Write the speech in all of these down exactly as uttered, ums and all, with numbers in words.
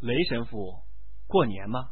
雷神父，过年吗？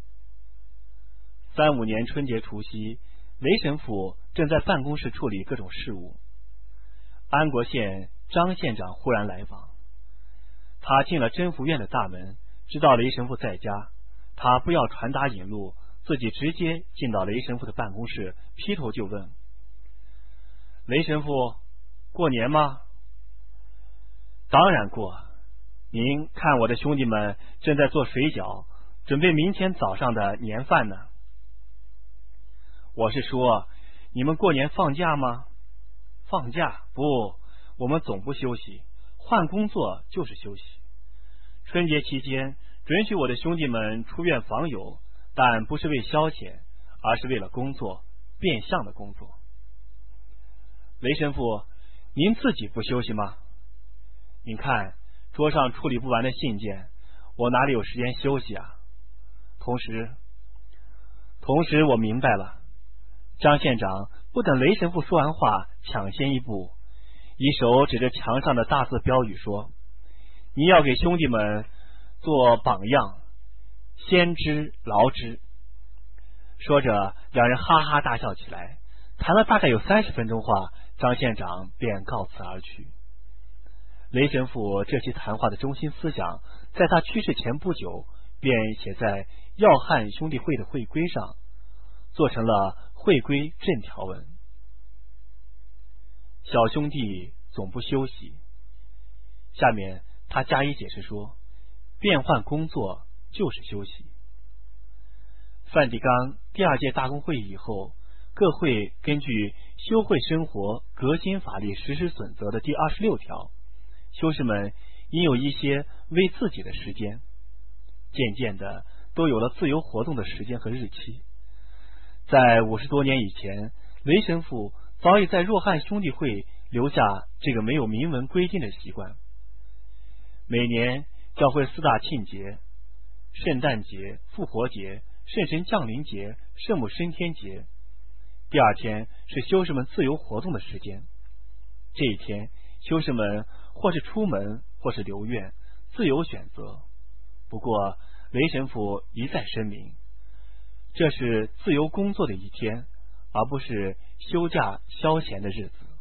三五年春节除夕，雷神父正在办公室处理各种事务。安国县张县长忽然来访，他进了真福院的大门，知道雷神父在家，他不要传达引路，自己直接进到雷神父的办公室，劈头就问：雷神父，过年吗？当然过，您看我的兄弟们正在做水饺，准备明天早上的年饭呢。我是说，你们过年放假吗？放假？不，我们总不休息，换工作就是休息。春节期间准许我的兄弟们出院访友，但不是为消遣，而是为了工作，变相的工作。雷神父，您自己不休息吗？您看桌上处理不完的信件，我哪里有时间休息啊？同时，同时我明白了。张县长不等雷神父说完话，抢先一步，一手指着墙上的大字标语说：你要给兄弟们做榜样，先知劳之。说着，两人哈哈大笑起来，谈了大概有三十分钟话，张县长便告辞而去。雷神父这期谈话的中心思想，在他去世前不久便写在耀汉兄弟会的会规上，做成了会规正条文。小兄弟总不休息。下面他加以解释说，变换工作就是休息。梵蒂冈第二届大公会议以后，各会根据修会生活革新法律实施准则的第二十六条，修士们应有一些为自己的时间，渐渐的都有了自由活动的时间和日期。在五十多年以前，雷神父早已在若汉兄弟会留下这个没有明文规定的习惯。每年教会四大庆节，圣诞节、复活节、圣神降临节、圣母升天节，第二天是修士们自由活动的时间。这一天，修士们或是出门，或是留院，自由选择。不过雷神父一再声明，这是自由工作的一天，而不是休假消闲的日子。